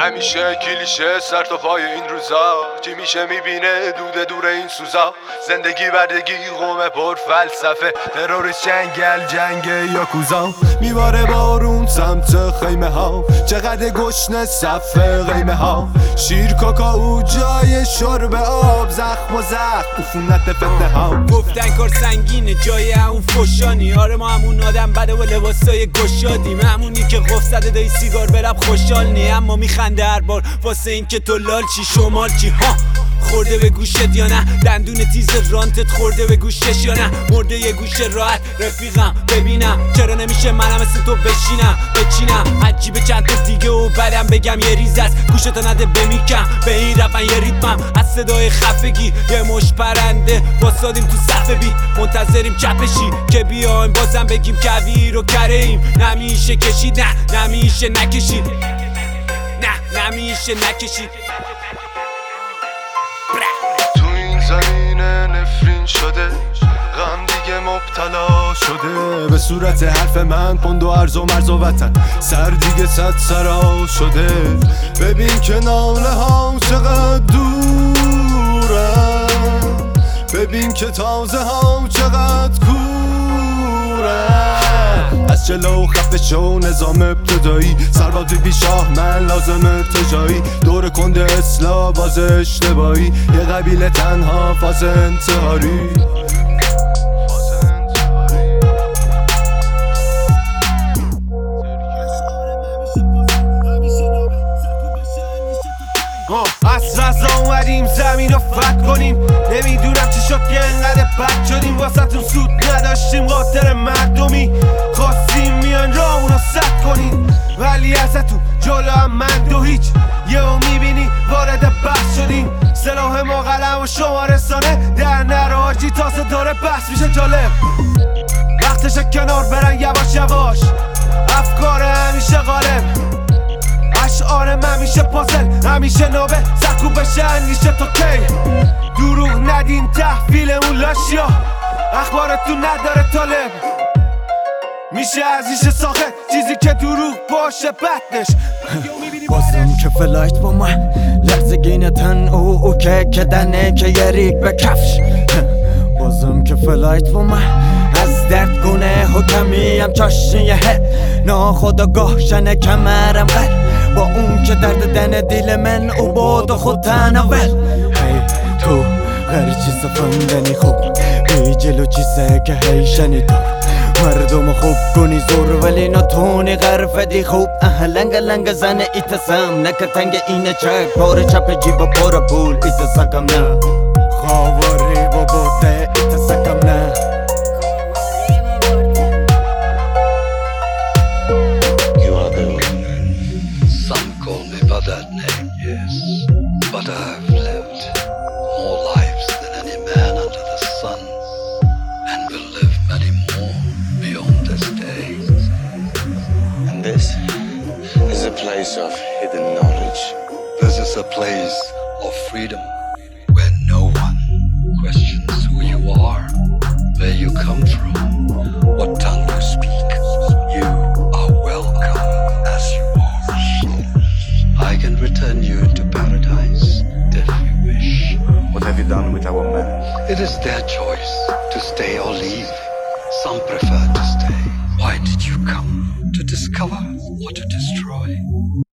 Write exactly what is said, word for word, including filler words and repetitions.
همیشه کلیشه سر تا پای این روزا، چی میشه میبینه دوده دور این سوزا. زندگی بردگی قوم پر فلسفه، تروریست جنگل جنگ یاکوزا. میواره بارون سمت خیمه ها، چقدر گشنه صفه قیمه ها. شیر کاکائو جای شرب آب، زخم و زخم عفونت فتنه ها. گفتن کار سنگینه جای همون فشانی، آره ما همون آدم بده و لباسای گشادیم، همونی که قف زده دایی سیگار برب خوشحال نی، اما میخنده هر بار واسه این که تو لال چی شمال چی. ها خورده به گوشت یا نه، دندون تیز رانتت خورده به گوشش یا نه، مرده یه گوشه راحت رفیقم ببینم چرا نمیشه منم مثل تو بشینم بچینم. عجیبه چند تا دیگه و بعدم بگم یه ریز است، گوشتو نده بمیکم به این رفن یه ریتمم از صدای خفگی. یه مش پرنده واسادیم تو صف بی، منتظریم چپشی که بیایم بازم بگیم کویر و کره ایم. نمیشه کشید نه نمیشه نکشید، نه نمیشه نکشید. تو این زمین نفرین شده، غم دیگه مبتلا شده. به صورت حرف من پوند و ارز و مرز و وطن، سر دیگه صد سرا شده. ببین که ناله ها چقدر دوره، ببین که تازه ها چقدر کوره. از جلو خفه شو نظام ابتدایی، سرباز بی شاه من لازم ارتجایی. دور کنده اصلاح باز اشتباهی، یه قبیله تنها فاز انتحاری. اصر از اومدیم زمین رو فتح کنیم، نمیدونم چی شد که انقدر بد شدیم. واسهتون سود نداشتیم قاطر مردمی، خواستیم میان را اونو سد کنیم، ولی ازتون جلو هم من دو هیچ. یه او میبینی وارد بحث شدیم، سلاح ما قلم و شما رسانه در نرو حاجی، تازه داره بحث میشه جالب. وقتش کنار برن یواش یواش، افکار همیشه غالب، اشعار همیشه پازل همیشه نوبه، سرکوب بشه انگیشه تا کی. دروغ ندین تحویل اون لاشیا، اخبارتون نداره طالب. میشه از ایشه ساخت چیزی که دروغ باشه بدنش. بازم که فلایت با من لرزگین تن او او که کدنه که یه ریگ به کفش. بازم که فلایت با من از درد گونه حکمیم چاشیه، ناخداگاه شنه کمرم غل با اون که درد دن دیل من او بود و خود تناول. هی تو غیر چیز فندنی خوب بی جلو چیزه که هی شنیدو مردم خوب کنی زور ولی نتونی غرفدی خوب. اه لنگ لنگ زن ایتسم نکه تنگ اینه چک پار چپ جیب پار پول ایتسکم نه، خواری با بوده ایتسکم نه. By that name, yes, but I've lived more lives than any man under the sun, and will live many more beyond this day. And this is a place of hidden knowledge. This is a place of freedom, where no one questions who you are, where you come from, what tongue you speak. You are welcome as you are. I can return you into paradise if you wish. What have you done with our men? It is their choice to stay or leave. Some prefer to stay. Why did you come? To discover or to destroy?